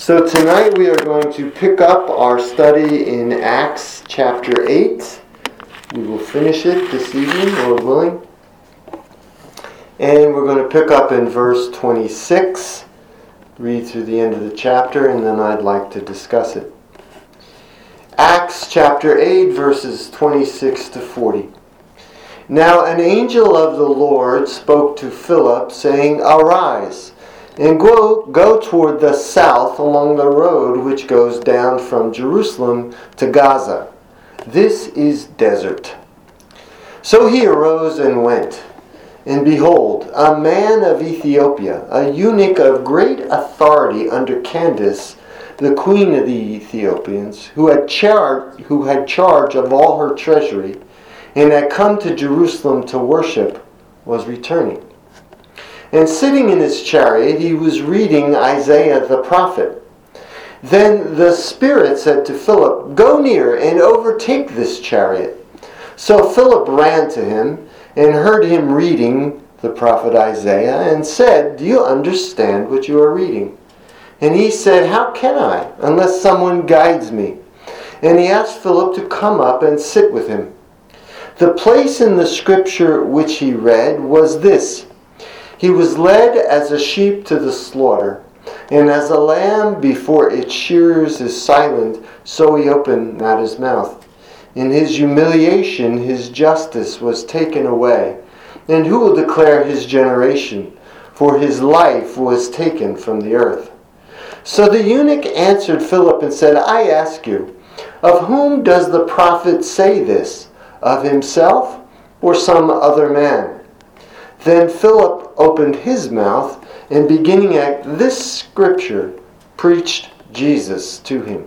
So tonight we are going to pick up our study in Acts chapter 8. We will finish it this evening, Lord willing. And we're going to pick up in verse 26, read through the end of the chapter, and then I'd like to discuss it. Acts chapter 8, verses 26 to 40. Now an angel of the Lord spoke to Philip, saying, "Arise, and go toward the south along the road which goes down from Jerusalem to Gaza. This is desert." So he arose and went. And behold, a man of Ethiopia, a eunuch of great authority under Candace, the queen of the Ethiopians, who had charge of all her treasury, and had come to Jerusalem to worship, was returning. And sitting in his chariot, he was reading Isaiah the prophet. Then the Spirit said to Philip, "Go near and overtake this chariot." So Philip ran to him and heard him reading the prophet Isaiah and said, "Do you understand what you are reading?" And he said, "How can I, unless someone guides me?" And he asked Philip to come up and sit with him. The place in the scripture which he read was this: "He was led as a sheep to the slaughter, and as a lamb before its shearers is silent, so he opened not his mouth. In his humiliation his justice was taken away. And who will declare his generation? For his life was taken from the earth." So the eunuch answered Philip and said, "I ask you, of whom does the prophet say this? Of himself or some other man?" Then Philip opened his mouth, and beginning at this scripture, preached Jesus to him.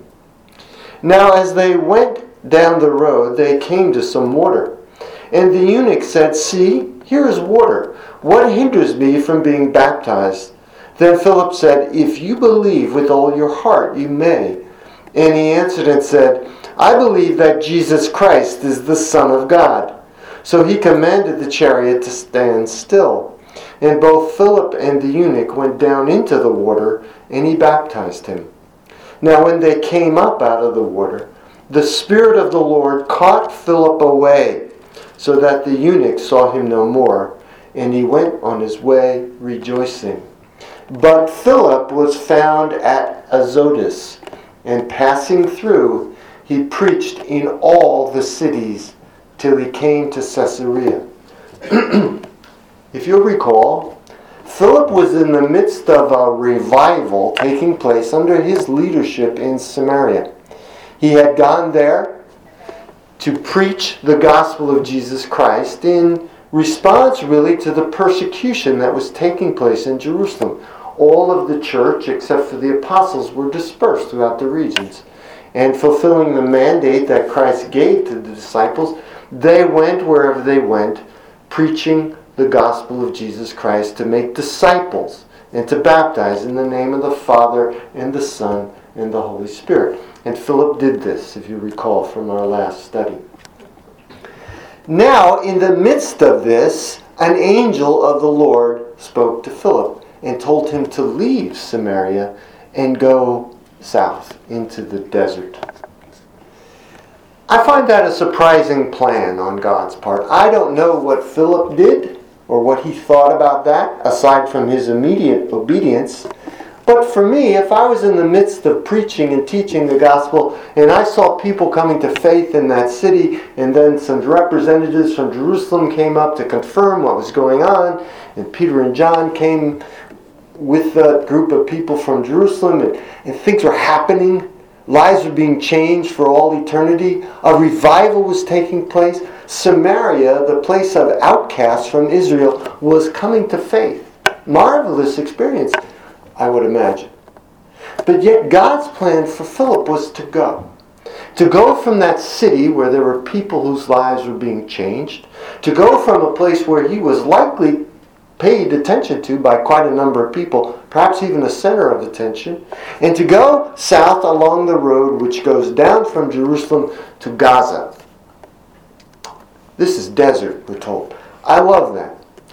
Now as they went down the road, they came to some water. And the eunuch said, "See, here is water. What hinders me from being baptized?" Then Philip said, "If you believe with all your heart, you may." And he answered and said, "I believe that Jesus Christ is the Son of God." So he commanded the chariot to stand still. And both Philip and the eunuch went down into the water, and he baptized him. Now when they came up out of the water, the Spirit of the Lord caught Philip away, so that the eunuch saw him no more, and he went on his way rejoicing. But Philip was found at Azotus, and passing through, he preached in all the cities till he came to Caesarea. If you'll recall, Philip was in the midst of a revival taking place under his leadership in Samaria. He had gone there to preach the gospel of Jesus Christ in response really to the persecution that was taking place in Jerusalem. All of the church, except for the apostles, were dispersed throughout the regions. And fulfilling the mandate that Christ gave to the disciples, they went wherever they went, preaching the gospel of Jesus Christ to make disciples and to baptize in the name of the Father and the Son and the Holy Spirit. And Philip did this, if you recall from our last study. Now, in the midst of this, an angel of the Lord spoke to Philip and told him to leave Samaria and go south into the desert. I find that a surprising plan on God's part. I don't know what Philip did or what he thought about that, aside from his immediate obedience. But for me, if I was in the midst of preaching and teaching the gospel, and I saw people coming to faith in that city, and then some representatives from Jerusalem came up to confirm what was going on, and Peter and John came with a group of people from Jerusalem, and things were happening. Lives were being changed for all eternity. A revival was taking place. Samaria, the place of outcasts from Israel, was coming to faith. Marvelous experience, I would imagine. But yet God's plan for Philip was to go. To go from that city where there were people whose lives were being changed. To go from a place where he was likely paid attention to by quite a number of people, perhaps even a center of attention, and to go south along the road which goes down from Jerusalem to Gaza. This is desert, we're told. I love that.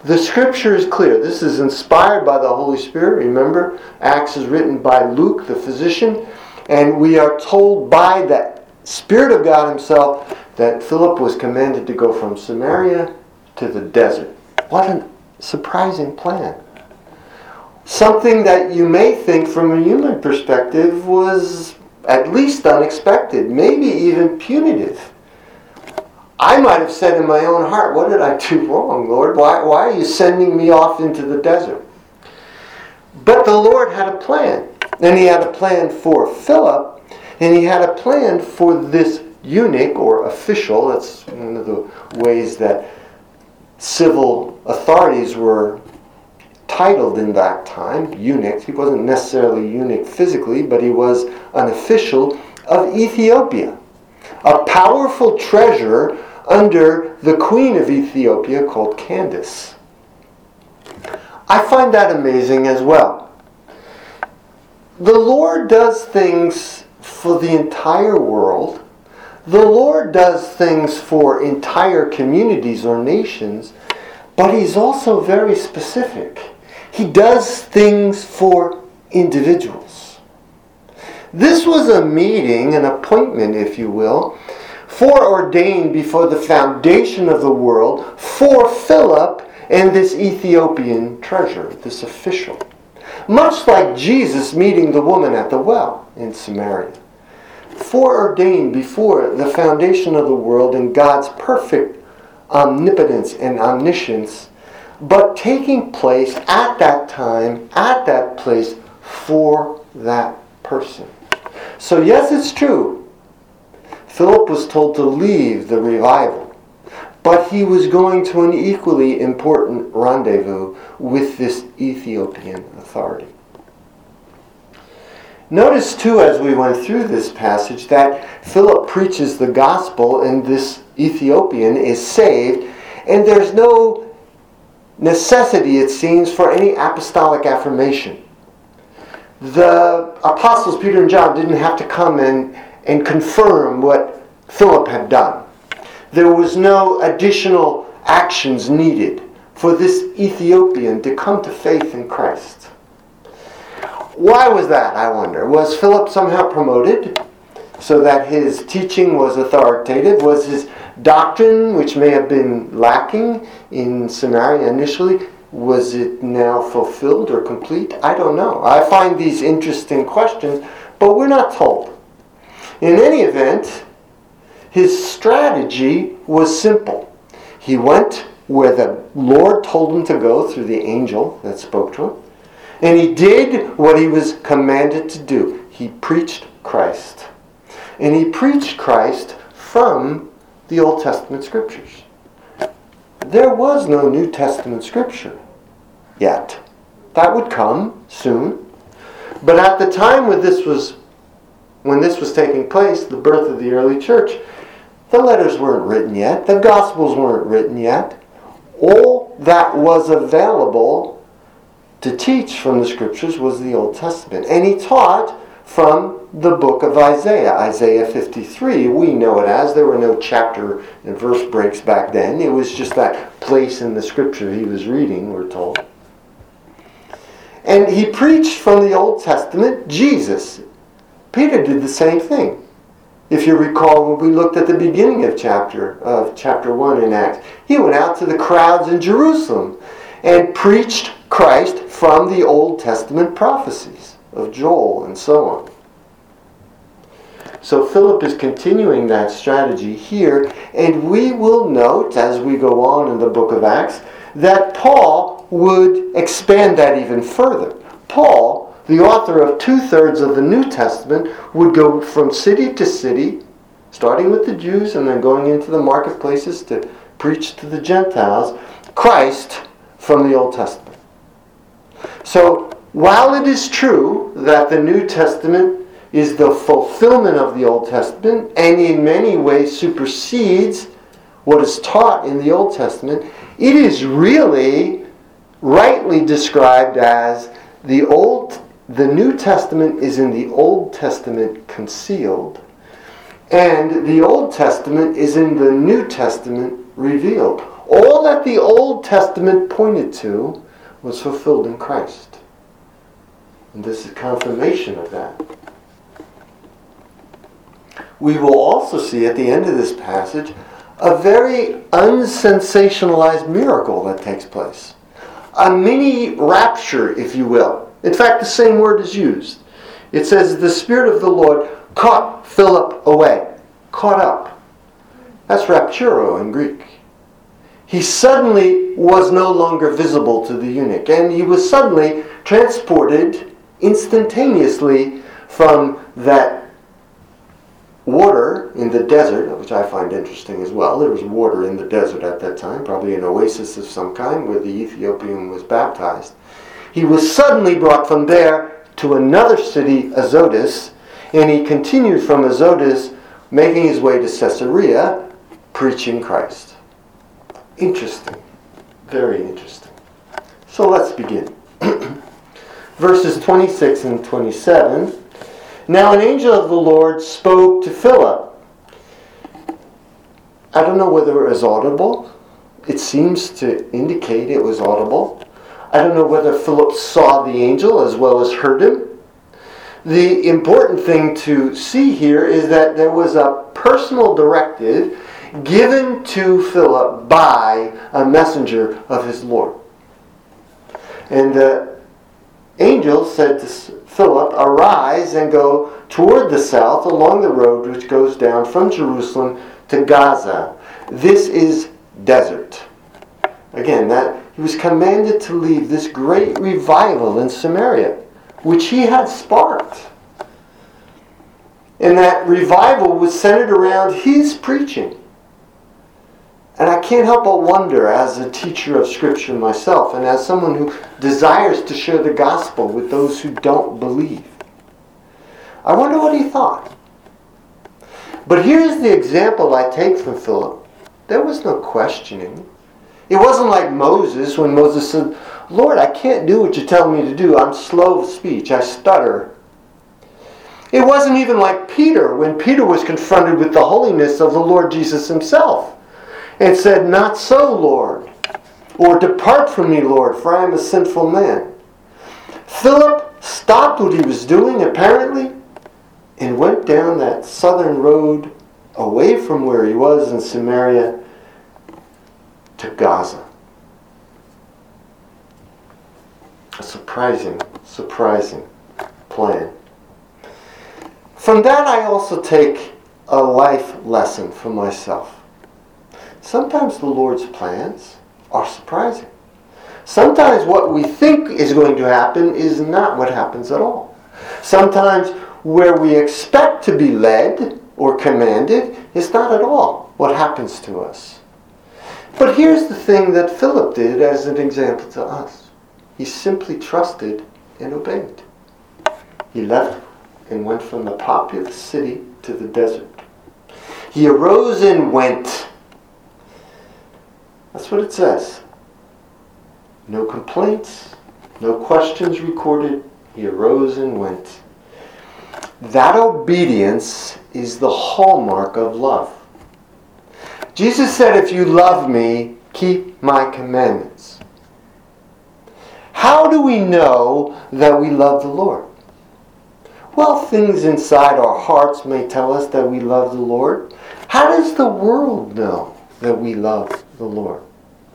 The Scripture is clear. This is inspired by the Holy Spirit. Remember, Acts is written by Luke, the physician, and we are told by the Spirit of God Himself that Philip was commanded to go from Samaria to the desert. What a surprising plan. Something that you may think from a human perspective was at least unexpected, maybe even punitive. I might have said in my own heart, what did I do wrong, Lord? Why are you sending me off into the desert? But the Lord had a plan. And He had a plan for Philip, and He had a plan for this eunuch or official. That's one of the ways that civil authorities were titled in that time, eunuch. He wasn't necessarily a eunuch physically, but he was an official of Ethiopia, a powerful treasurer under the queen of Ethiopia called Candace. I find that amazing as well. The Lord does things for the entire world. The Lord does things for entire communities or nations, but He's also very specific. He does things for individuals. This was a meeting, an appointment, if you will, foreordained before the foundation of the world for Philip and this Ethiopian treasurer, this official. Much like Jesus meeting the woman at the well in Samaria. Foreordained before the foundation of the world in God's perfect omnipotence and omniscience, but taking place at that time, at that place, for that person. So yes, it's true. Philip was told to leave the revival, but he was going to an equally important rendezvous with this Ethiopian authority. Notice too, as we went through this passage, that Philip preaches the gospel and this Ethiopian is saved, and there's no necessity, it seems, for any apostolic affirmation. The apostles Peter and John didn't have to come and confirm what Philip had done. There was no additional actions needed for this Ethiopian to come to faith in Christ. Why was that, I wonder? Was Philip somehow promoted so that his teaching was authoritative? Was his doctrine, which may have been lacking in Samaria initially, was it now fulfilled or complete? I don't know. I find these interesting questions, but we're not told. In any event, his strategy was simple. He went where the Lord told him to go through the angel that spoke to him, and he did what he was commanded to do. He preached Christ. And he preached Christ from the Old Testament Scriptures. There was no New Testament Scripture yet. That would come soon. But at the time when this was taking place, the birth of the early church, the letters weren't written yet. The Gospels weren't written yet. All that was available to teach from the Scriptures was the Old Testament. And he taught from the book of Isaiah, Isaiah 53. We know it as. There were no chapter and verse breaks back then. It was just that place in the Scripture he was reading, we're told. And he preached from the Old Testament Jesus. Peter did the same thing. If you recall, when we looked at the beginning of chapter 1 in Acts, he went out to the crowds in Jerusalem and preached Christ from the Old Testament prophecies of Joel and so on. So Philip is continuing that strategy here, and we will note as we go on in the book of Acts that Paul would expand that even further. Paul, the author of 2/3 of the New Testament, would go from city to city, starting with the Jews and then going into the marketplaces to preach to the Gentiles, Christ from the Old Testament. So, while it is true that the New Testament is the fulfillment of the Old Testament and in many ways supersedes what is taught in the Old Testament, it is really rightly described as the New Testament is in the Old Testament concealed, and the Old Testament is in the New Testament revealed. All that the Old Testament pointed to was fulfilled in Christ. And this is confirmation of that. We will also see at the end of this passage a very unsensationalized miracle that takes place. A mini rapture, if you will. In fact, the same word is used. It says, the Spirit of the Lord caught Philip away. Caught up. That's rapturo in Greek. He suddenly was no longer visible to the eunuch. And he was suddenly transported instantaneously from that water in the desert, which I find interesting as well. There was water in the desert at that time, probably an oasis of some kind where the Ethiopian was baptized. He was suddenly brought from there to another city, Azotus, and he continued from Azotus, making his way to Caesarea, preaching Christ. Interesting. Very interesting. So let's begin. Verses 26 and 27. Now an angel of the Lord spoke to Philip. I don't know whether it was audible. It seems to indicate it was audible. I don't know whether Philip saw the angel as well as heard him. The important thing to see here is that there was a personal directive given to Philip by a messenger of his Lord. And the angel said to Philip, arise and go toward the south along the road which goes down from Jerusalem to Gaza. This is desert. Again, that he was commanded to leave this great revival in Samaria, which he had sparked. And that revival was centered around his preaching. And I can't help but wonder, as a teacher of Scripture myself, and as someone who desires to share the gospel with those who don't believe, I wonder what he thought. But here's the example I take from Philip. There was no questioning. It wasn't like Moses, when Moses said, Lord, I can't do what you tell me to do. I'm slow of speech. I stutter. It wasn't even like Peter, when Peter was confronted with the holiness of the Lord Jesus himself and said, not so, Lord, or depart from me, Lord, for I am a sinful man. Philip stopped what he was doing, apparently, and went down that southern road away from where he was in Samaria to Gaza. A surprising plan. From that I also take a life lesson for myself. Sometimes the Lord's plans are surprising. Sometimes what we think is going to happen is not what happens at all. Sometimes where we expect to be led or commanded is not at all what happens to us. But here's the thing that Philip did as an example to us. He simply trusted and obeyed. He left and went from the populous city to the desert. He arose and went. That's what it says. No complaints, no questions recorded. He arose and went. That obedience is the hallmark of love. Jesus said, if you love me, keep my commandments. How do we know that we love the Lord? Well, things inside our hearts may tell us that we love the Lord. How does the world know that we love the Lord?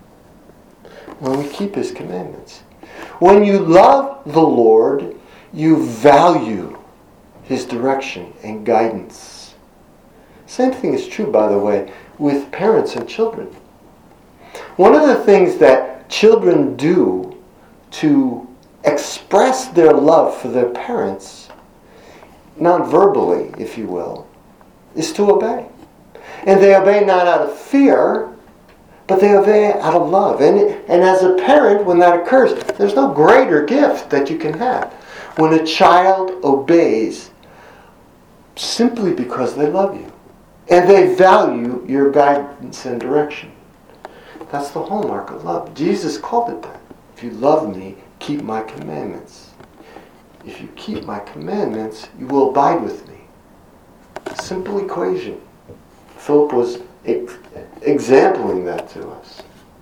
When we keep His commandments. When you love the Lord, you value His direction and guidance. Same thing is true, by the way, with parents and children. One of the things that children do to express their love for their parents, non-verbally, if you will, is to obey. And they obey not out of fear, but they obey out of love. And as a parent, when that occurs, there's no greater gift that you can have. When a child obeys simply because they love you. And they value your guidance and direction. That's the hallmark of love. Jesus called it that. If you love me, keep my commandments. If you keep my commandments, you will abide with me. Simple equation. Philip was exempling that to us.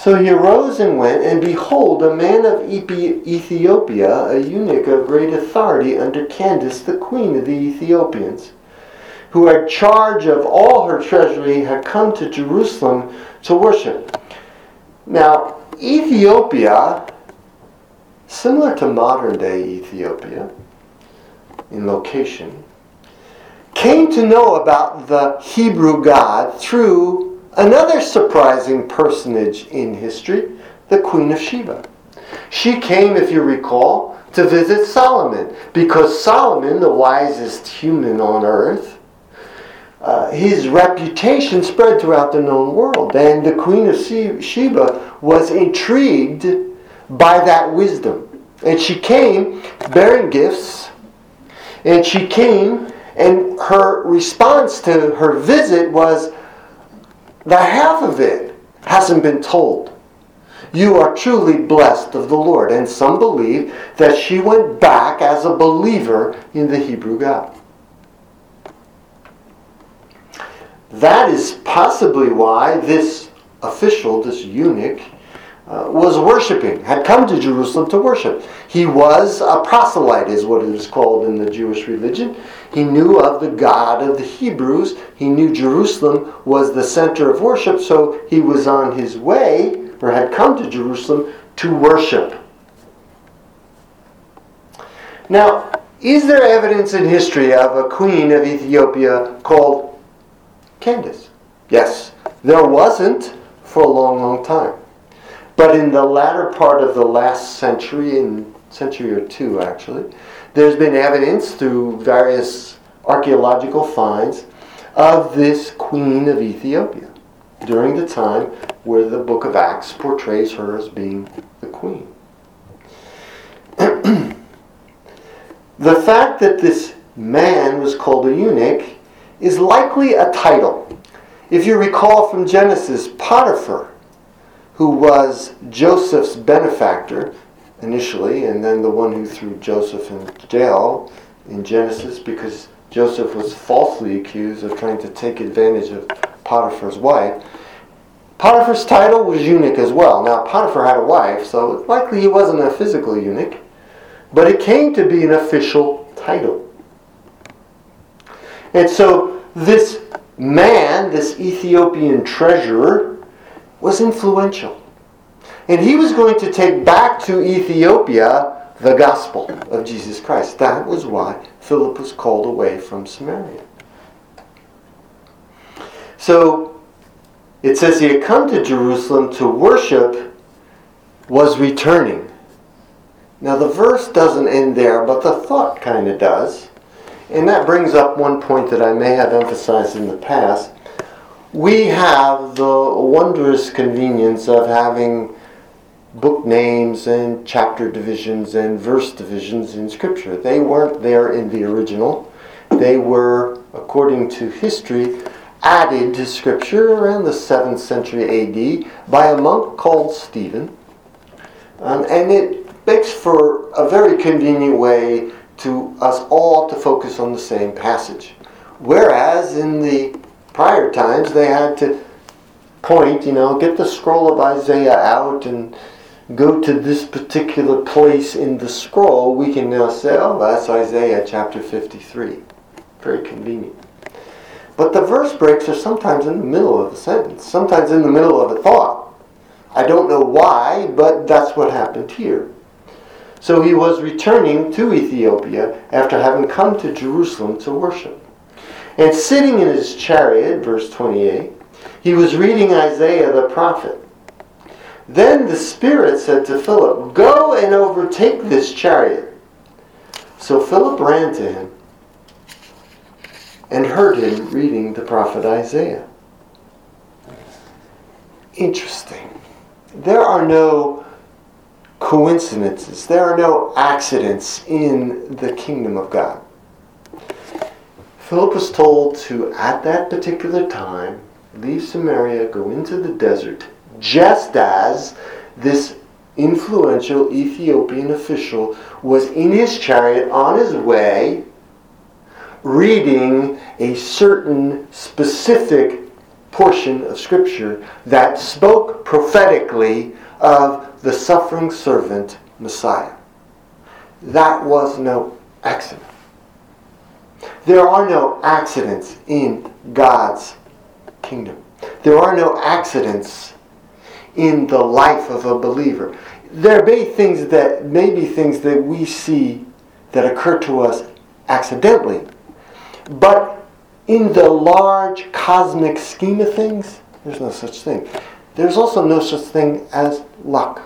So he arose and went, and behold, a man of Ethiopia, a eunuch of great authority under Candace, the queen of the Ethiopians, who had charge of all her treasury, had come to Jerusalem to worship. Now, Ethiopia, similar to modern-day Ethiopia in location, came to know about the Hebrew God through another surprising personage in history, the Queen of Sheba. She came, if you recall, to visit Solomon, because Solomon, the wisest human on earth, his reputation spread throughout the known world, and the Queen of Sheba was intrigued by that wisdom. And she came bearing gifts, and she came, and her response to her visit was, the half of it hasn't been told. You are truly blessed of the Lord. And some believe that she went back as a believer in the Hebrew God. That is possibly why this official, this eunuch, was worshiping, had come to Jerusalem to worship. He was a proselyte, is what it is called in the Jewish religion. He knew of the God of the Hebrews. He knew Jerusalem was the center of worship, so he was on his way, or had come to Jerusalem, to worship. Now, is there evidence in history of a queen of Ethiopia called Candace? Yes. There wasn't for a long, long time. But in the latter part of the last century, in century or two actually, there's been evidence through various archaeological finds of this queen of Ethiopia during the time where the book of Acts portrays her as being the queen. The fact that this man was called a eunuch is likely a title. If you recall from Genesis, Potiphar, who was Joseph's benefactor initially, and then the one who threw Joseph in jail in Genesis because Joseph was falsely accused of trying to take advantage of Potiphar's wife. Potiphar's title was eunuch as well. Now, Potiphar had a wife, so likely he wasn't a physical eunuch, but it came to be an official title. And so this man, this Ethiopian treasurer, was influential. And he was going to take back to Ethiopia the gospel of Jesus Christ. That was why Philip was called away from Samaria. So it says he had come to Jerusalem to worship, was returning. Now the verse doesn't end there, but the thought kind of does. And that brings up one point that I may have emphasized in the past. We have the wondrous convenience of having book names and chapter divisions and verse divisions in Scripture. They weren't there in the original. They were, according to history, added to Scripture around the 7th century A.D. by a monk called Stephen. And it makes for a very convenient way to us all to focus on the same passage. Whereas in the prior times they had to point, get the scroll of Isaiah out and go to this particular place in the scroll. We can now say, oh, that's Isaiah chapter 53. Very convenient. But the verse breaks are sometimes in the middle of a sentence, sometimes in the middle of a thought. I don't know why, but that's what happened here. So he was returning to Ethiopia after having come to Jerusalem to worship. And sitting in his chariot, verse 28, he was reading Isaiah the prophet. Then the Spirit said to Philip, "Go and overtake this chariot." So Philip ran to him and heard him reading the prophet Isaiah. Interesting. There are no coincidences. There are no accidents in the kingdom of God. Philip was told to, at that particular time, leave Samaria, go into the desert, just as this influential Ethiopian official was in his chariot on his way, reading a certain specific portion of Scripture that spoke prophetically of the suffering servant Messiah. That was no accident. There are no accidents in God's kingdom. There are no accidents in the life of a believer. There may be things that we see that occur to us accidentally, but in the large cosmic scheme of things, there's no such thing. There's also no such thing as luck.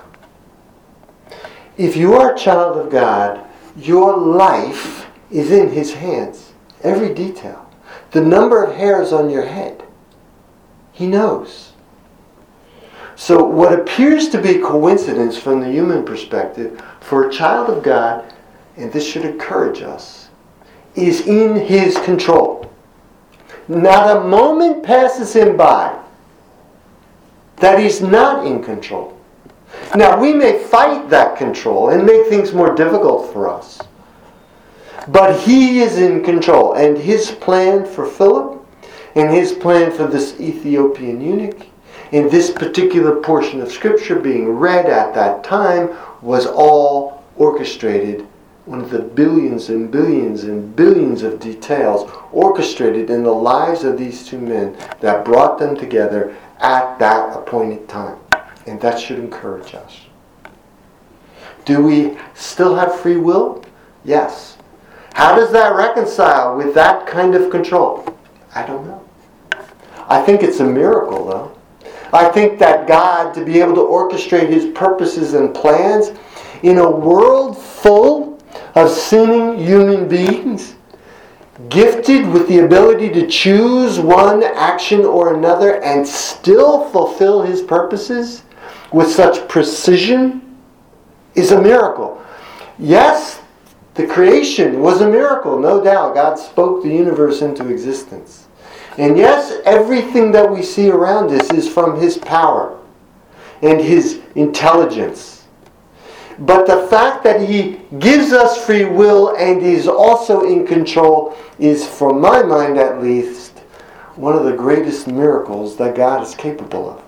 If you are a child of God, your life is in His hands. Every detail. The number of hairs on your head. He knows. So what appears to be coincidence from the human perspective, for a child of God, and this should encourage us, is in His control. Not a moment passes Him by that He's not in control. Now, we may fight that control and make things more difficult for us. But He is in control. And His plan for Philip and His plan for this Ethiopian eunuch in this particular portion of Scripture being read at that time was all orchestrated. One of the billions and billions and billions of details orchestrated in the lives of these two men that brought them together at that appointed time. And that should encourage us. Do we still have free will? Yes. How does that reconcile with that kind of control? I don't know. I think it's a miracle, though. I think that God, to be able to orchestrate His purposes and plans in a world full of sinning human beings, gifted with the ability to choose one action or another and still fulfill His purposes with such precision, is a miracle. Yes, the creation was a miracle, no doubt. God spoke the universe into existence. And yes, everything that we see around us is from His power and His intelligence. But the fact that He gives us free will and is also in control is, from my mind at least, one of the greatest miracles that God is capable of.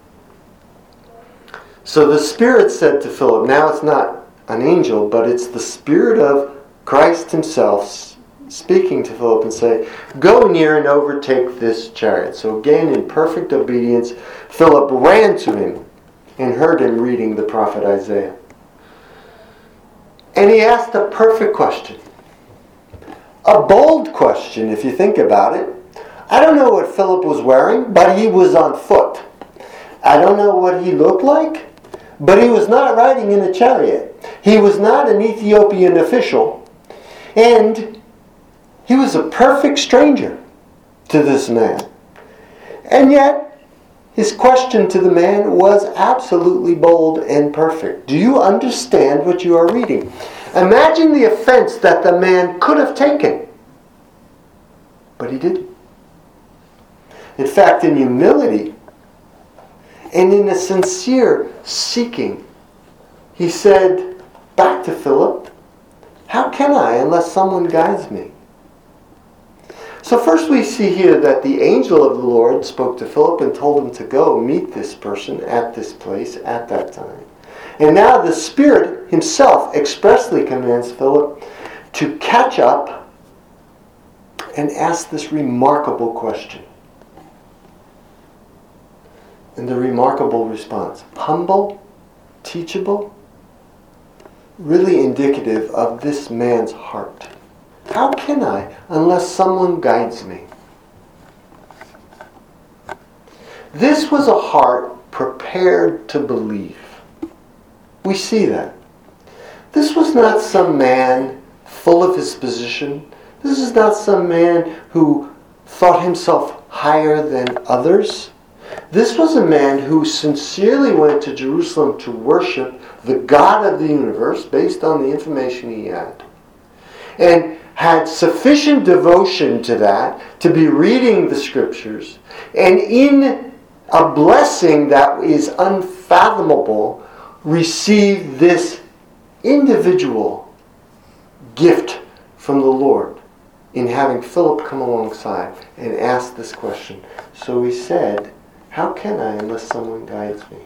So the Spirit said to Philip, now it's not an angel, but it's the Spirit of Christ Himself speaking to Philip and say, go near and overtake this chariot. So again, in perfect obedience, Philip ran to him and heard him reading the prophet Isaiah. And he asked a perfect question. A bold question, if you think about it. I don't know what Philip was wearing, but he was on foot. I don't know what he looked like, but he was not riding in a chariot. He was not an Ethiopian official. And he was a perfect stranger to this man. And yet, his question to the man was absolutely bold and perfect. Do you understand what you are reading? Imagine the offense that the man could have taken. But he didn't. In fact, in humility and in a sincere seeking, he said back to Philip, how can I unless someone guides me? So first we see here that the angel of the Lord spoke to Philip and told him to go meet this person at this place at that time. And now the Spirit Himself expressly commands Philip to catch up and ask this remarkable question. And the remarkable response, humble, teachable, really indicative of this man's heart. How can I unless someone guides me? This was a heart prepared to believe. We see that. This was not some man full of his position. This is not some man who thought himself higher than others. This was a man who sincerely went to Jerusalem to worship the God of the universe based on the information he had. And had sufficient devotion to that to be reading the Scriptures. And in a blessing that is unfathomable, receive this individual gift from the Lord in having Philip come alongside and ask this question. So he said, how can I unless someone guides me?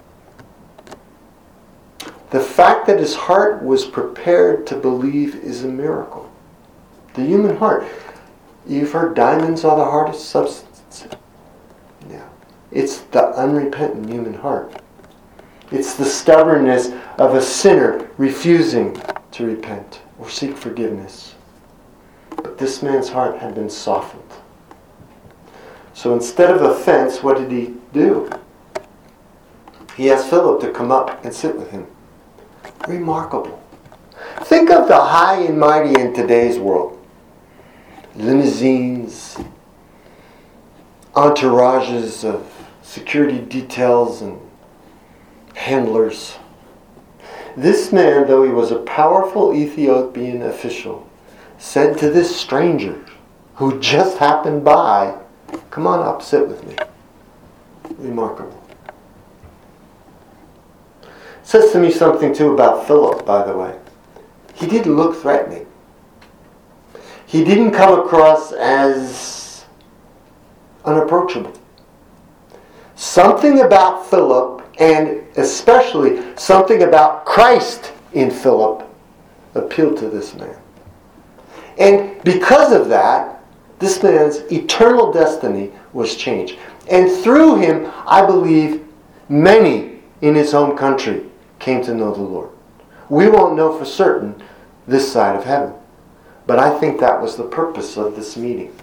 The fact that his heart was prepared to believe is a miracle. The human heart. You've heard diamonds are the hardest substance. Yeah. It's the unrepentant human heart. It's the stubbornness of a sinner refusing to repent or seek forgiveness. But this man's heart had been softened. So instead of offense, what did he do? He asked Philip to come up and sit with him. Remarkable. Think of the high and mighty in today's world. Limousines, entourages of security details and handlers. This man, though he was a powerful Ethiopian official, said to this stranger who just happened by, come on up, sit with me. Remarkable. It says to me something too about Philip, by the way. He didn't look threatening. He didn't come across as unapproachable. Something about Philip, and especially something about Christ in Philip, appealed to this man. And because of that, this man's eternal destiny was changed. And through him, I believe, many in his home country came to know the Lord. We won't know for certain this side of heaven. But I think that was the purpose of this meeting.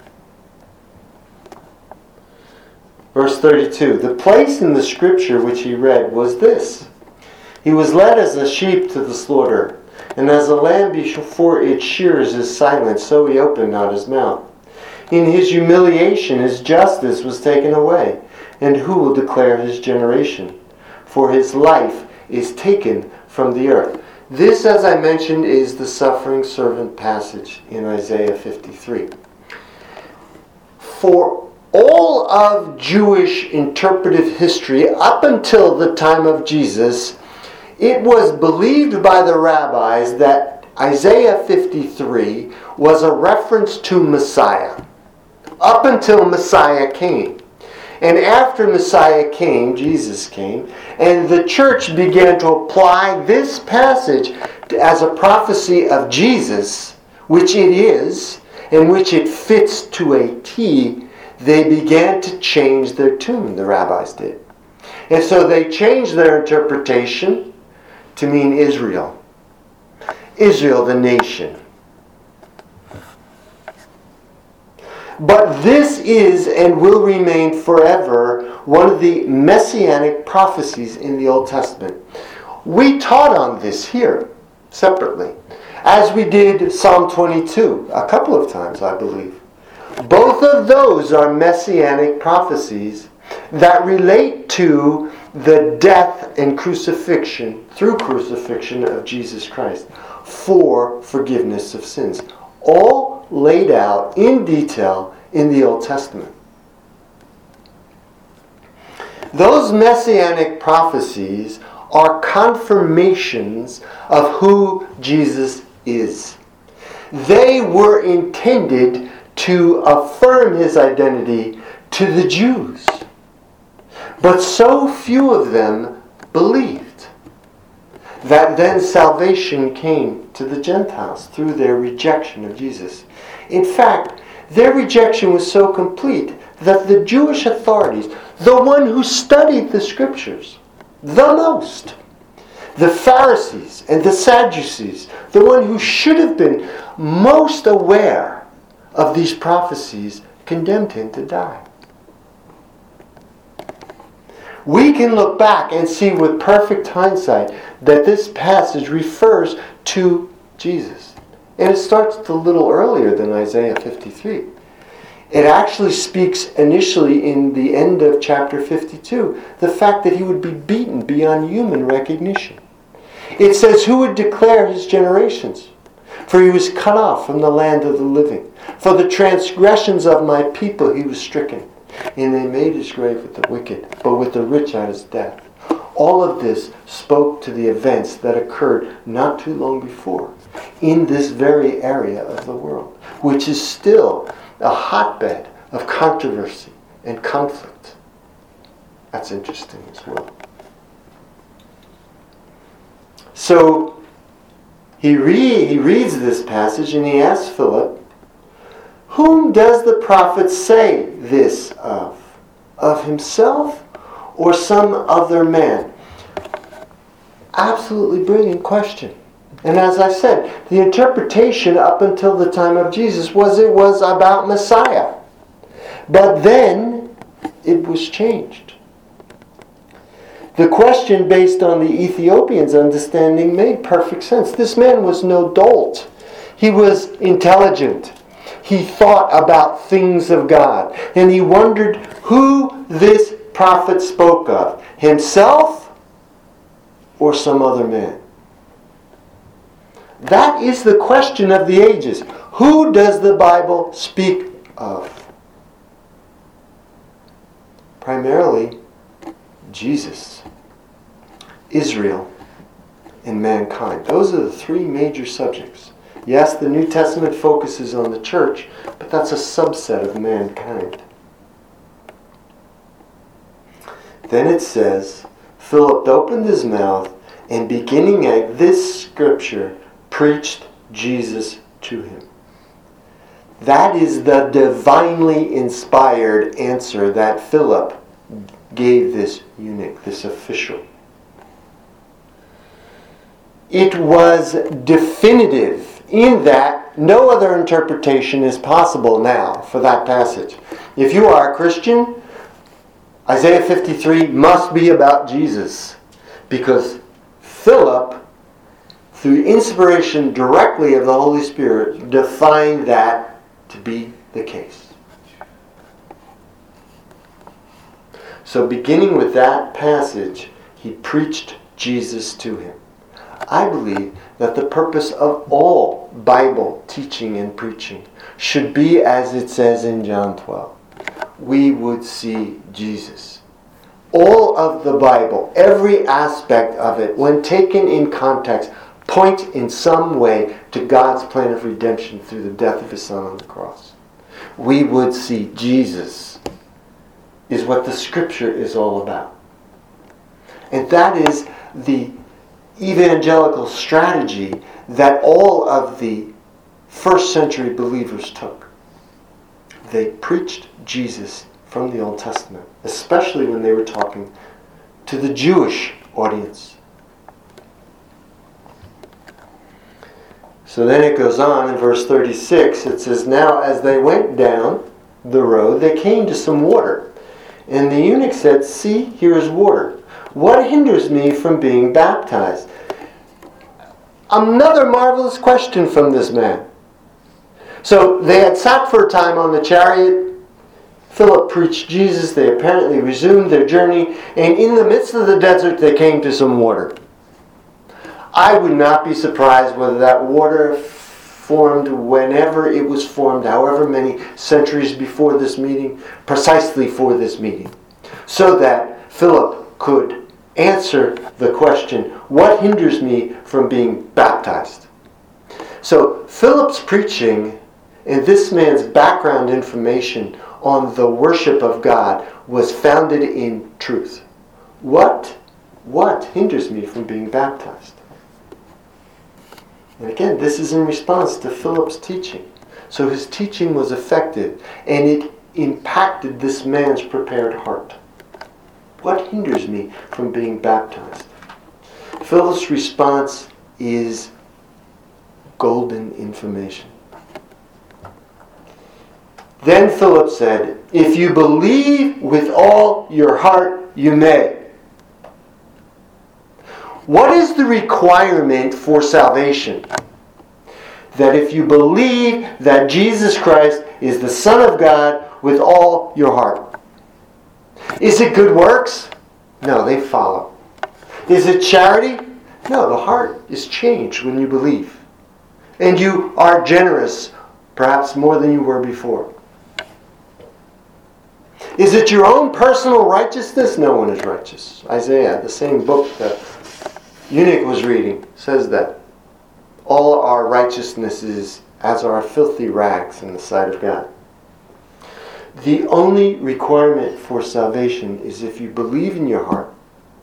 Verse 32, the place in the scripture which he read was this. He was led as a sheep to the slaughter, and as a lamb before its shearers is silent, so he opened not his mouth. In his humiliation his justice was taken away, and who will declare his generation? For his life is taken from the earth. This, as I mentioned, is the suffering servant passage in Isaiah 53. For all of Jewish interpretive history, up until the time of Jesus, it was believed by the rabbis that Isaiah 53 was a reference to Messiah, up until Messiah came. And after Messiah came, Jesus came, and the church began to apply this passage as a prophecy of Jesus, which it is, and which it fits to a T. They began to change their tune, the rabbis did. And so they changed their interpretation to mean Israel. Israel, the nation. But this is and will remain forever one of the messianic prophecies in the Old Testament. We taught on this here, separately, as we did Psalm 22, a couple of times, I believe. Both of those are messianic prophecies that relate to the death and crucifixion, through crucifixion of Jesus Christ, for forgiveness of sins. All laid out in detail in the Old Testament. Those messianic prophecies are confirmations of who Jesus is. They were intended to affirm his identity to the Jews. But so few of them believed that then salvation came to the Gentiles through their rejection of Jesus. In fact, their rejection was so complete that the Jewish authorities, the one who studied the scriptures the most, the Pharisees and the Sadducees, the one who should have been most aware of these prophecies, condemned him to die. We can look back and see with perfect hindsight that this passage refers to Jesus. And it starts a little earlier than Isaiah 53. It actually speaks initially in the end of chapter 52, the fact that he would be beaten beyond human recognition. It says, who would declare his generations? For he was cut off from the land of the living. For the transgressions of my people he was stricken. And they made his grave with the wicked, but with the rich at his death. All of this spoke to the events that occurred not too long before. in this very area of the world, which is still a hotbed of controversy and conflict. That's interesting as well. So he reads this passage and he asks Philip, whom does the prophet say this of? Of himself or some other man? Absolutely brilliant question. And as I said, the interpretation up until the time of Jesus was it was about Messiah. But then it was changed. The question based on the Ethiopian's understanding made perfect sense. This man was no dolt. He was intelligent. He thought about things of God. And he wondered who this prophet spoke of. Himself or some other man? That is the question of the ages. Who does the Bible speak of? Primarily, Jesus, Israel, and mankind. Those are the three major subjects. Yes, the New Testament focuses on the church, but that's a subset of mankind. Then it says, Philip opened his mouth and beginning at this scripture, preached Jesus to him. That is the divinely inspired answer that Philip gave this eunuch, this official. It was definitive in that no other interpretation is possible now for that passage. If you are a Christian, Isaiah 53 must be about Jesus, because Philip, through inspiration directly of the Holy Spirit, defined that to be the case. So beginning with that passage, he preached Jesus to him. I believe that the purpose of all Bible teaching and preaching should be as it says in John 12. We would see Jesus. All of the Bible, every aspect of it, when taken in context, point in some way to God's plan of redemption through the death of His Son on the cross. We would see Jesus is what the Scripture is all about. And that is the evangelical strategy that all of the first century believers took. They preached Jesus from the Old Testament, especially when they were talking to the Jewish audience. So then it goes on in verse 36. It says, now as they went down the road, they came to some water. And the eunuch said, see, here is water. What hinders me from being baptized? Another marvelous question from this man. So they had sat for a time on the chariot. Philip preached Jesus. They apparently resumed their journey. And in the midst of the desert, they came to some water. I would not be surprised whether that water formed whenever it was formed, however many centuries before this meeting, precisely for this meeting, so that Philip could answer the question, what hinders me from being baptized? So Philip's preaching and this man's background information on the worship of God was founded in truth. What hinders me from being baptized? And again, this is in response to Philip's teaching. So his teaching was effective, and it impacted this man's prepared heart. What hinders me from being baptized? Philip's response is golden information. Then Philip said, if you believe with all your heart, you may. What is the requirement for salvation? That if you believe that Jesus Christ is the Son of God with all your heart. Is it good works? No, they follow. Is it charity? No, the heart is changed when you believe. And you are generous, perhaps more than you were before. Is it your own personal righteousness? No one is righteous. Isaiah, the same book that eunuch was reading, says that. all our righteousnesses as our filthy rags in the sight of God. The only requirement for salvation is if you believe in your heart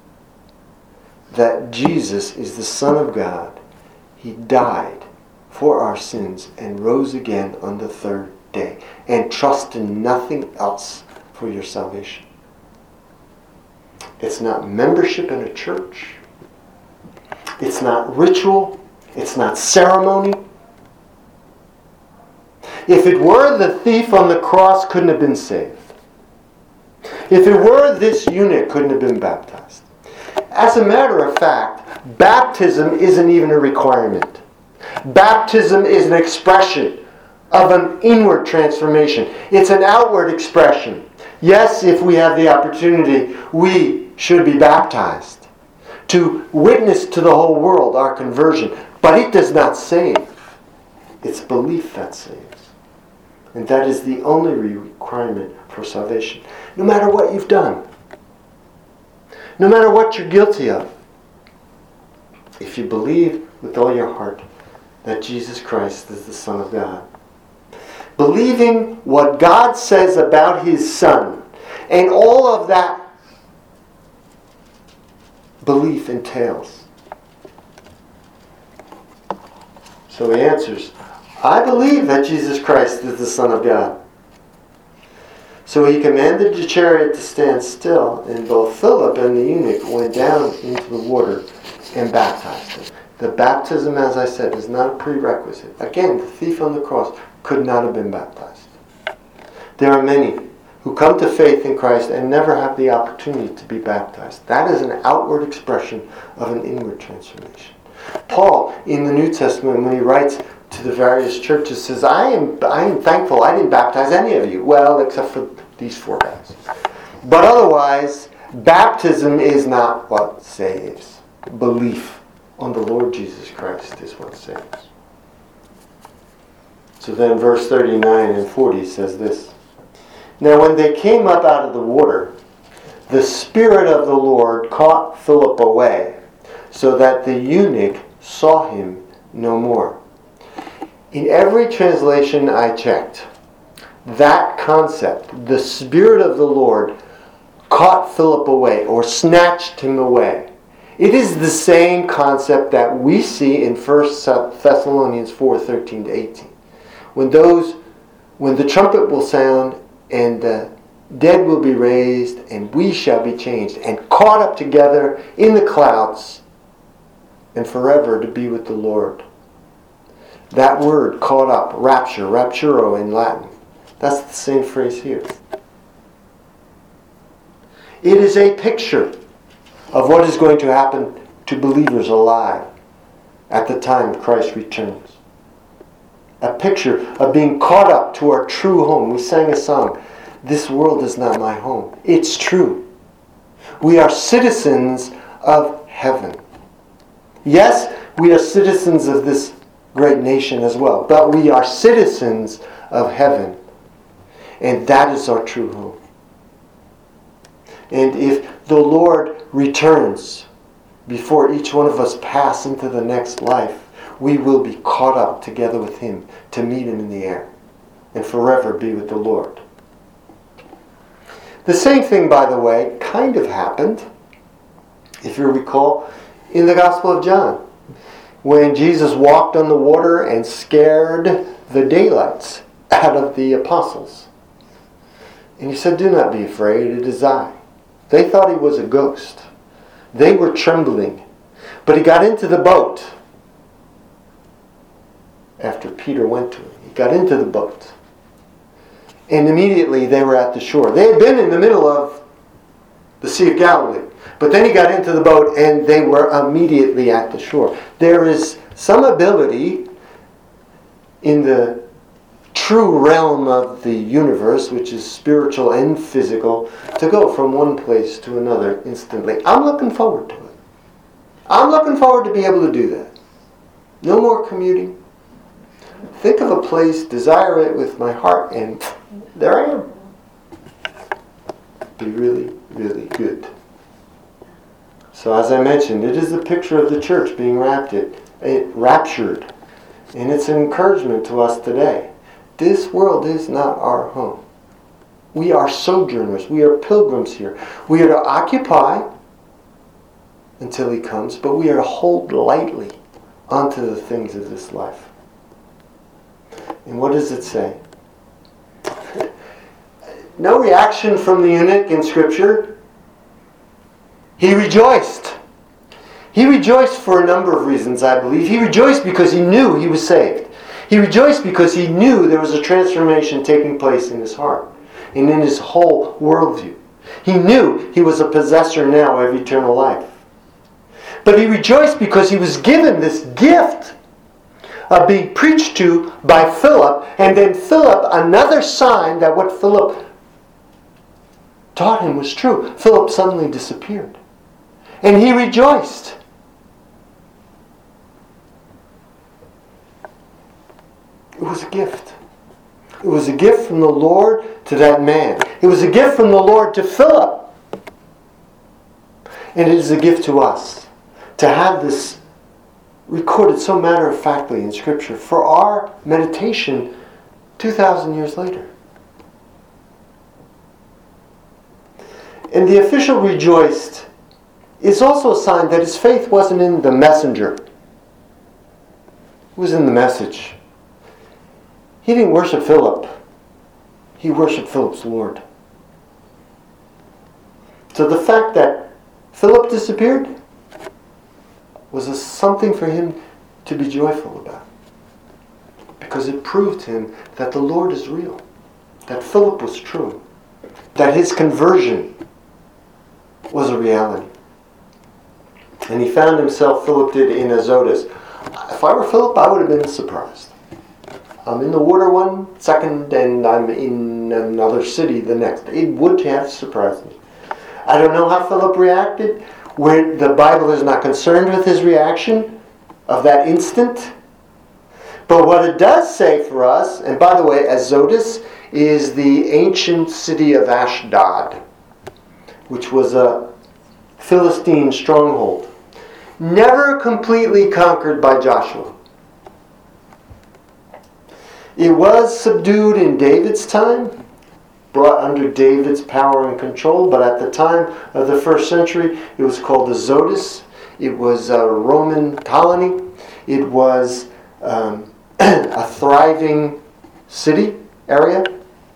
that Jesus is the Son of God. He died for our sins and rose again on the third day. And trust in nothing else for your salvation. It's not membership in a church. It's not ritual. It's not ceremony. If it were, the thief on the cross couldn't have been saved. If it were, this eunuch couldn't have been baptized. As a matter of fact, baptism isn't even a requirement. Baptism is an expression of an inward transformation. It's an outward expression. Yes, if we have the opportunity, we should be baptized to witness to the whole world our conversion. But it does not save. It's belief that saves. And that is the only requirement for salvation. No matter what you've done. No matter what you're guilty of. If you believe with all your heart that Jesus Christ is the Son of God. Believing what God says about His Son. And all of that belief entails. So he answers, I believe that Jesus Christ is the Son of God. So he commanded the chariot to stand still, and both Philip and the eunuch went down into the water and baptized him. The baptism, as I said, is not a prerequisite. Again, the thief on the cross could not have been baptized. There are many who come to faith in Christ and never have the opportunity to be baptized. That is an outward expression of an inward transformation. Paul, in the New Testament, when he writes to the various churches, says, I am thankful I didn't baptize any of you. Well, except for these 4 guys. But otherwise, baptism is not what saves. Belief on the Lord Jesus Christ is what saves. So then verse 39 and 40 says this. Now when they came up out of the water, the Spirit of the Lord caught Philip away, so that the eunuch saw him no more. In every translation I checked, that concept, the Spirit of the Lord caught Philip away or snatched him away. It is the same concept that we see in 1 Thessalonians 4:13-18. When the trumpet will sound and the dead will be raised and we shall be changed and caught up together in the clouds and forever to be with the Lord. That word, caught up, rapture, rapturo in Latin, that's the same phrase here. It is a picture of what is going to happen to believers alive at the time Christ returns. A picture of being caught up to our true home. We sang a song, this world is not my home. It's true. We are citizens of heaven. Yes, we are citizens of this great nation as well, but we are citizens of heaven. And that is our true home. And if the Lord returns before each one of us pass into the next life, we will be caught up together with Him to meet Him in the air and forever be with the Lord. The same thing, by the way, kind of happened, if you recall, in the Gospel of John, when Jesus walked on the water and scared the daylights out of the apostles. And He said, do not be afraid, it is I. They thought He was a ghost. They were trembling. But He got into the boat. After Peter went to Him, He got into the boat. And immediately they were at the shore. They had been in the middle of the Sea of Galilee. But then He got into the boat and they were immediately at the shore. There is some ability in the true realm of the universe, which is spiritual and physical, to go from one place to another instantly. I'm looking forward to it. I'm looking forward to be able to do that. No more commuting. Think of a place, desire it with my heart, and there I am. Be really, really good. So as I mentioned, it is a picture of the church being raptured. And it's an encouragement to us today. This world is not our home. We are sojourners. We are pilgrims here. We are to occupy until He comes, but we are to hold lightly onto the things of this life. And what does it say? No reaction from the eunuch in Scripture. He rejoiced. He rejoiced for a number of reasons, I believe. He rejoiced because he knew he was saved. He rejoiced because he knew there was a transformation taking place in his heart and in his whole worldview. He knew he was a possessor now of eternal life. But he rejoiced because he was given this gift of being preached to by Philip, and then Philip, another sign that what Philip taught him was true. Philip suddenly disappeared. And he rejoiced. It was a gift. It was a gift from the Lord to that man. It was a gift from the Lord to Philip. And it is a gift to us to have this recorded so matter-of-factly in Scripture for our meditation 2,000 years later. And the official rejoiced is also a sign that his faith wasn't in the messenger. It was in the message. He didn't worship Philip. He worshiped Philip's Lord. So the fact that Philip disappeared was something for him to be joyful about. Because it proved to him that the Lord is real. That Philip was true. That his conversion was a reality. And he found himself, Philip did, in Azotus. If I were Philip, I would have been surprised. I'm in the water one second and I'm in another city the next. It would have surprised me. I don't know how Philip reacted. Where the Bible is not concerned with his reaction of that instant. But what it does say for us, and by the way, Azotus is the ancient city of Ashdod, which was a Philistine stronghold. Never completely conquered by Joshua. It was subdued in David's time, brought under David's power and control, but at the time of the first century, it was called Azotus. It was a Roman colony. It was a thriving city area.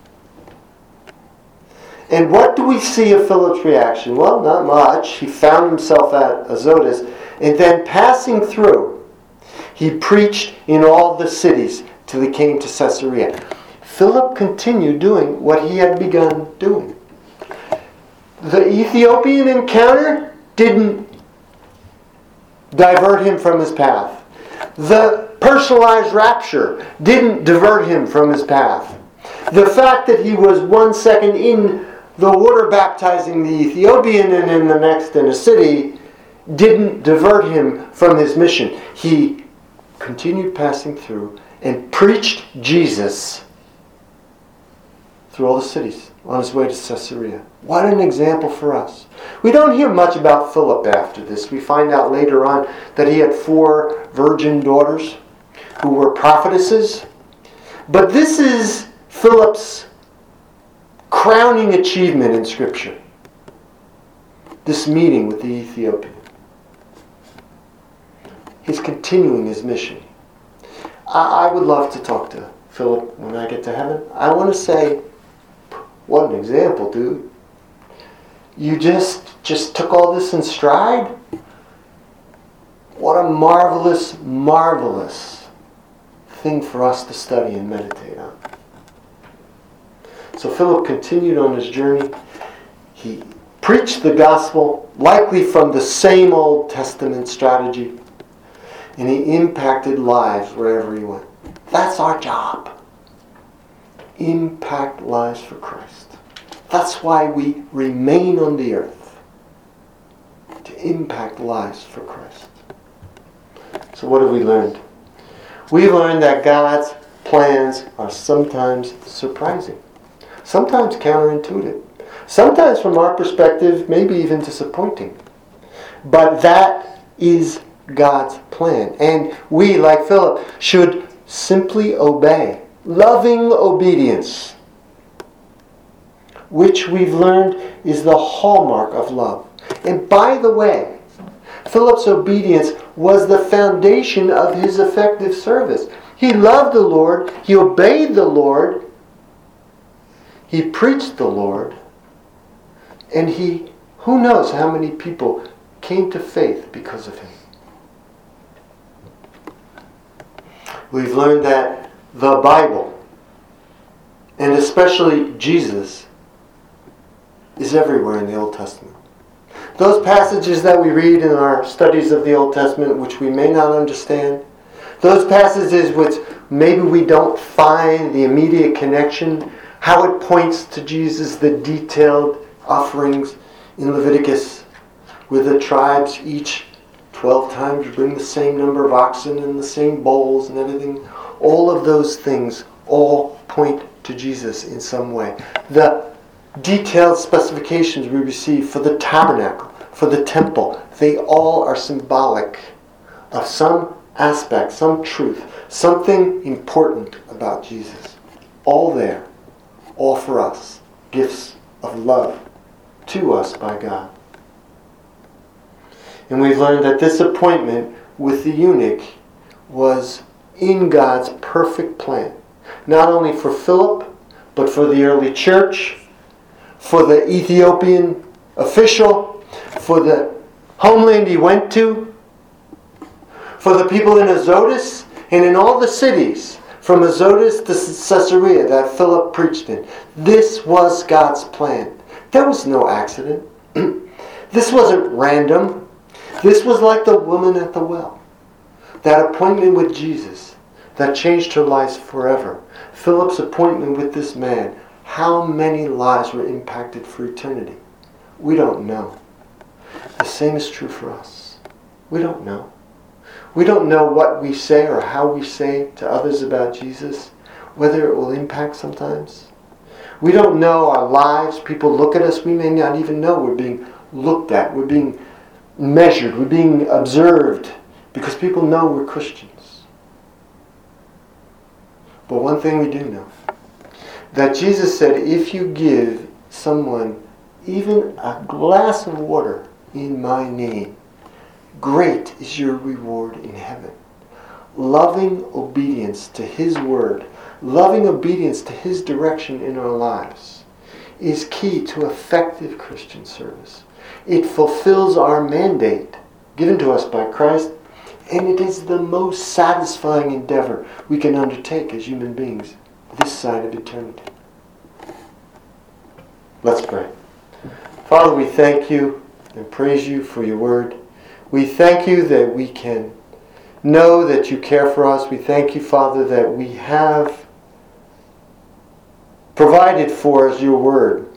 And what do we see of Philip's reaction? Well, not much. He found himself at Azotus, and then passing through, he preached in all the cities till he came to Caesarea. Philip continued doing what he had begun doing. The Ethiopian encounter didn't divert him from his path. The personalized rapture didn't divert him from his path. The fact that he was 1 second in the water baptizing the Ethiopian and in the next in a city didn't divert him from his mission. He continued passing through and preached Jesus through all the cities on his way to Caesarea. What an example for us. We don't hear much about Philip after this. We find out later on that he had 4 virgin daughters who were prophetesses. But this is Philip's crowning achievement in Scripture. This meeting with the Ethiopian. He's continuing his mission. I would love to talk to Philip when I get to heaven. I want to say, what an example, dude. You just took all this in stride? What a marvelous, marvelous thing for us to study and meditate on. So Philip continued on his journey. He preached the gospel, likely from the same Old Testament strategy. And he impacted lives wherever he went. That's our job. Impact lives for Christ. That's why we remain on the earth. To impact lives for Christ. So what have we learned? We've learned that God's plans are sometimes surprising. Sometimes counterintuitive. Sometimes from our perspective, maybe even disappointing. But that is God's plan. And we, like Philip, should simply obey. Loving obedience, which we've learned is the hallmark of love. And by the way, Philip's obedience was the foundation of his effective service. He loved the Lord, he obeyed the Lord, he preached the Lord, and who knows how many people came to faith because of him. We've learned that the Bible, and especially Jesus, is everywhere in the Old Testament. Those passages that we read in our studies of the Old Testament, which we may not understand, those passages which maybe we don't find the immediate connection, how it points to Jesus, the detailed offerings in Leviticus, with the tribes each 12 times bring the same number of oxen and the same bowls and everything. All of those things all point to Jesus in some way. The detailed specifications we receive for the tabernacle, for the temple, they all are symbolic of some aspect, some truth, something important about Jesus. All there, all for us, gifts of love to us by God. And we've learned that this appointment with the eunuch was in God's perfect plan. Not only for Philip, but for the early church, for the Ethiopian official, for the homeland he went to, for the people in Azotus, and in all the cities, from Azotus to Caesarea that Philip preached in. This was God's plan. There was no accident. This wasn't random. This was like the woman at the well. That appointment with Jesus that changed her life forever. Philip's appointment with this man. How many lives were impacted for eternity? We don't know. The same is true for us. We don't know. We don't know what we say or how we say to others about Jesus, whether it will impact sometimes. We don't know our lives. People look at us. We may not even know we're being looked at. We're being measured. We're being observed because people know we're Christians. But one thing we do know, that Jesus said, if you give someone even a glass of water in my name, great is your reward in heaven. Loving obedience to His word, loving obedience to His direction in our lives is key to effective Christian service. It fulfills our mandate given to us by Christ, and it is the most satisfying endeavor we can undertake as human beings this side of eternity. Let's pray. Father, we thank you and praise you for your word. We thank you that we can know that you care for us. We thank you, Father, that we have provided for us your word,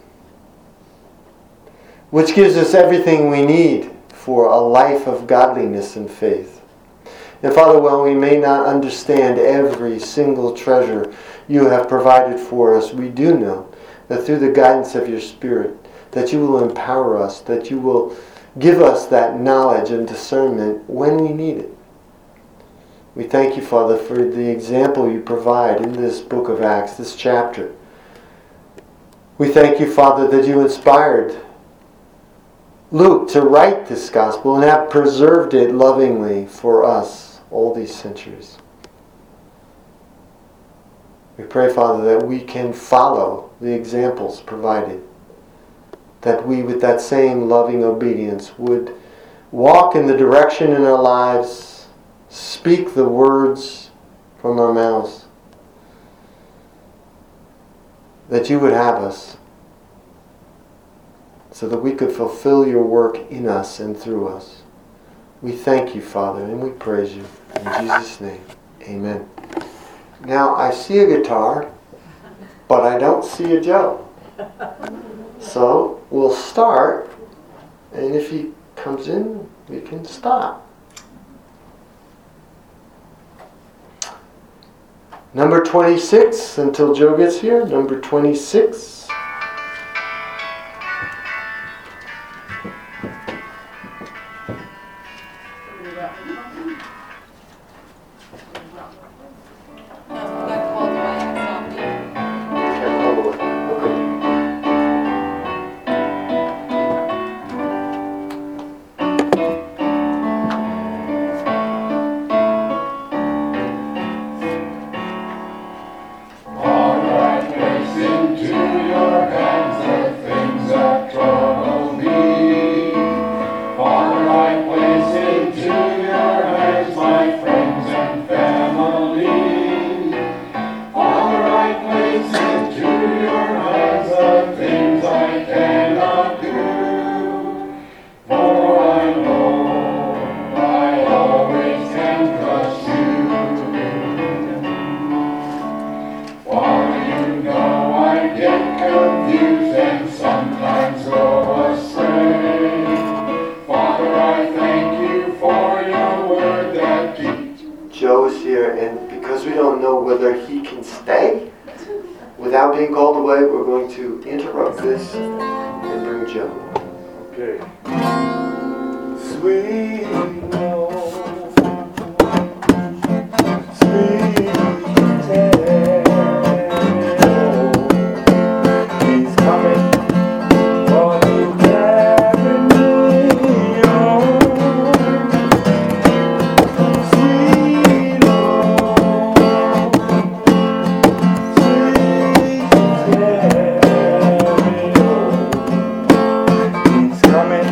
which gives us everything we need for a life of godliness and faith. And Father, while we may not understand every single treasure you have provided for us, we do know that through the guidance of your Spirit, that you will empower us, that you will give us that knowledge and discernment when we need it. We thank you, Father, for the example you provide in this book of Acts, this chapter. We thank you, Father, that you inspired Luke to write this gospel and have preserved it lovingly for us all these centuries. We pray, Father, that we can follow the examples provided, that we, with that same loving obedience, would walk in the direction in our lives, speak the words from our mouths, that you would have us, so that we could fulfill your work in us and through us. We thank you, Father, and we praise you. In Jesus' name, amen. Now, I see a guitar, but I don't see a Joe. So, we'll start, and if he comes in, we can stop. Number 26, until Joe gets here, number 26. because we don't know whether he can stay without being called away, we're going to interrupt this and bring Joe. Okay. Sweet Lord, sweet Lord, He's coming for to carry me home. Sweet Lord, sweet Lord, He's coming.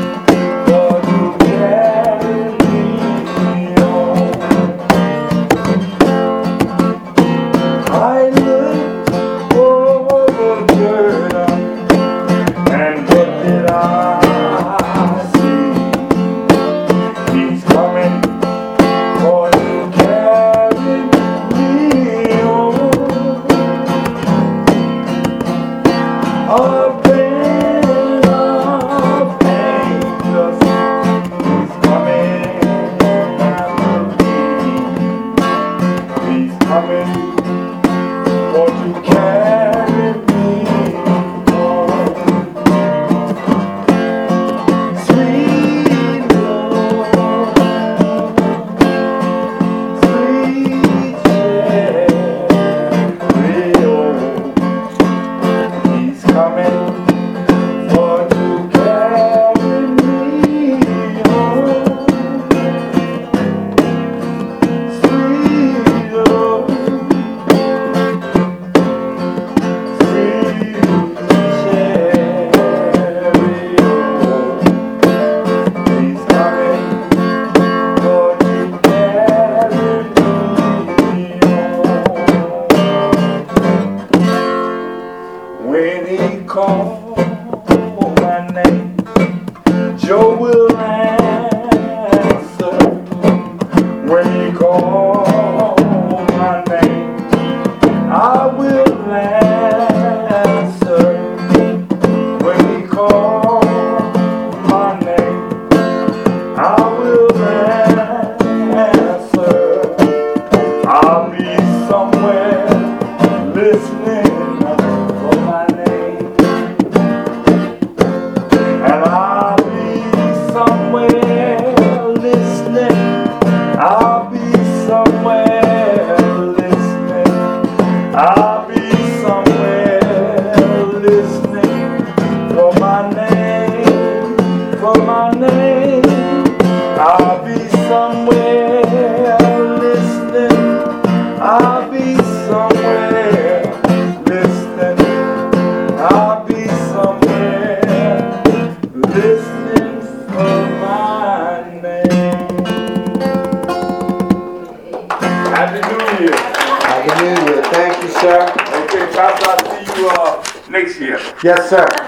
I looked over Jordan, and what did I see? He's coming for to carry me home. A band of angels is coming after me. He's coming for to carry me home. Sweet Lord, sweet Lord, He's coming for to carry me home. Sweet Lord, when he calls my name, Joe will answer. When he calls my name, I will answer. When he calls my name, I will answer. I'll be somewhere listening for my name, and I'll be somewhere listening. I'll be somewhere listening. I'll be somewhere listening for my name, for my name. I'll be somewhere listening. I'll be somewhere listening. I'll be somewhere listening for my name. Happy New Year. Happy New Year. Thank you, sir. Okay, Pastor, I'll see you next year. Yes, sir.